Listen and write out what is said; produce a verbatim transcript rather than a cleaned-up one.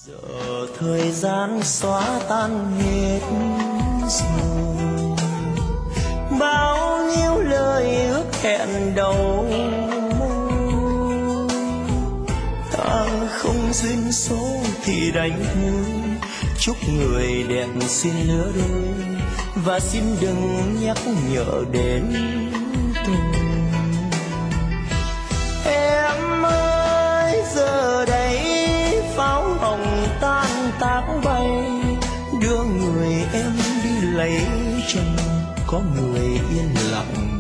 giờ thời gian xóa tan hết rồi, bao nhiêu lời ước hẹn đầu môi, ta không duyên số thì đành thôi. Chúc người đẹp xin lứa đôi và xin đừng nhắc nhở đến tôi. Em ơi giờ đây pháo hồng tan tác bay, đưa người em đi lấy chồng, có người yên lặng